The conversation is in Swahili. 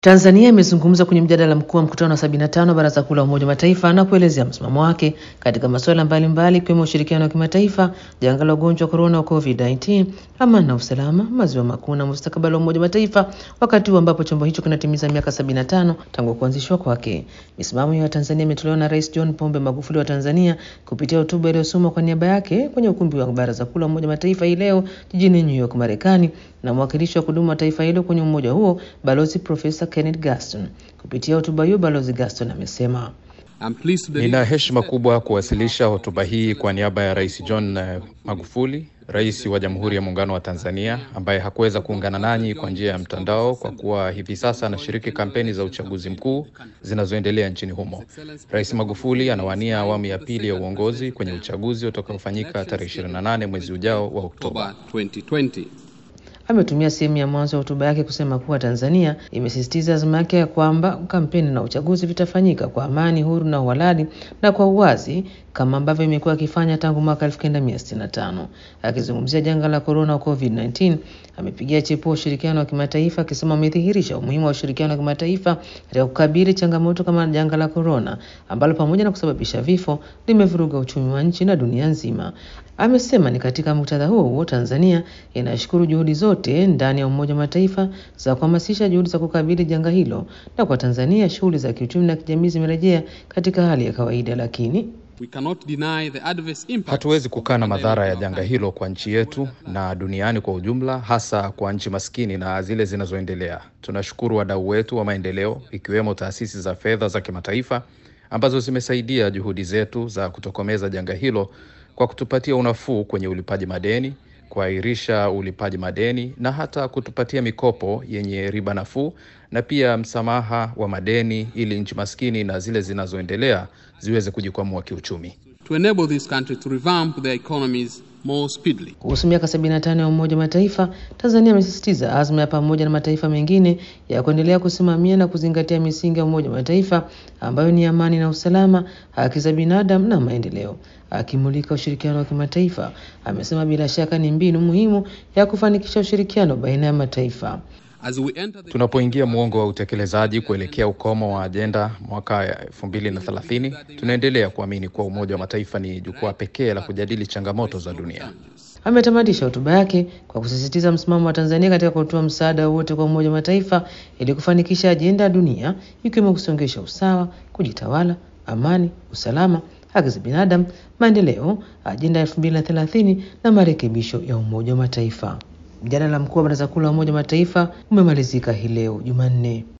Tanzania imezungumza kwenye mjadala mkuu wa mkutano wa 75 Baraza Kuu la Umoja wa Mataifa na kuelezea msimamo wake katika masuala mbalimbali ikiwemo ushirikiano wa kimataifa, janga la ugonjwa wa corona wa COVID-19, amani na usalama, maziwa makuu na mustakabali wa Umoja wa Mataifa, wakati huu ambapo chombo hicho kinatimiza miaka 75 tangu kuanzishwa kwake. Misimamo ya Tanzania imetolewa na Rais John Pombe Magufuli wa Tanzania kupitia hotuba iliyosomwa kwa niaba yake kwenye ukumbi wa Baraza Kuu la Umoja wa Mataifa hii leo jijini New York, Marekani, na mwakilishi wa kudumu wa taifa hilo kwenye umoja huo, Balozi Profesa Kenneth Gaston. Kupitia hotuba hiyo, Balozi Gaston amesema, nina heshima kubwa kuwasilisha hotuba hii kwa niaba ya Rais John Magufuli, Rais wa Jamhuri ya Muungano wa Tanzania, ambaye hakuweza kuungana nanyi kwa njia ya mtandao kwa kuwa hivi sasa anashiriki kampeni za uchaguzi mkuu zinazoendelea nchini humo. Rais Magufuli anawania awamu ya pili ya uongozi kwenye uchaguzi utakaofanyika tarehe 28 mwezi ujao wa Oktoba 2020. Ametumia sehemu ya mwanzo wa hotuba yake kusema kuwa Tanzania imesisitiza azma yake ya kwamba kampeni na uchaguzi vitafanyika kwa amani, huru na uhalali na kwa uwazi kama ambavyo imekuwa ikifanya tangu mwaka 1965. Akizungumzia janga la corona wa COVID-19, amepigia chepuo ushirikiano wa kimataifa akisema amedhihirisha umuhimu wa ushirikiano wa kimataifa katika kukabili changamoto kama janga la corona ambalo pamoja na kusababisha vifo limevuruga uchumi wa nchi na dunia nzima. Amesema ni katika muktadha huo Tanzania inashukuru juhudi zote ndani ya Umoja wa Mataifa za kuhamasisha juhudi za kukabili janga hilo, na kwa Tanzania shughuli za kiuchumi na kijamii zimerejea katika hali ya kawaida, lakini hatuwezi kukana madhara ya janga hilo kwa nchi yetu na duniani kwa ujumla, hasa kwa nchi maskini na zile zinazoendelea. Tunashukuru wadau wetu wa maendeleo ikiwemo taasisi za fedha za kimataifa ambazo zimesaidia juhudi zetu za kutokomeza janga hilo kwa kutupatia unafuu kwenye ulipaji madeni, kuahirisha ulipaji madeni na hata kutupatia mikopo yenye riba nafuu na pia msamaha wa madeni ili nchi maskini na zile zinazoendelea ziweze kujikwamua kiuchumi. To enable this country to revamp their economies more speedily. Kuhusu miaka 75 ya Umoja wa Mataifa, Tanzania imesisitiza azma ya pamoja na mataifa mengine ya kuendelea kusimamia na kuzingatia misingi ya Umoja wa Mataifa ambayo ni amani na usalama, haki za binadamu na maendeleo. Akimulika ushirikiano wa kimataifa, amesema bila shaka ni mbinu muhimu ya kufanikisha ushirikiano baina ya mataifa. Tunapoingia muongo wa utekelezaji kuelekea ukomo wa ajenda mwaka 2030, tunaendelea kuamini kuwa Umoja wa Mataifa ni jukwaa pekee la kujadili changamoto za dunia. Ametamatisha hotuba yake kwa kusisitiza msimamo wa Tanzania katika kutoa msaada wote kwa Umoja wa Mataifa ili kufanikisha ajenda ya dunia ikiwemo kusongesha usawa, kujitawala, amani, usalama, haki za binadamu, maendeleo, ajenda ya 2030 na marekebisho ya Umoja wa Mataifa. Mjadala mkuu wa Baraza Kuu la Umoja wa Mataifa umemalizika hii leo Jumanne.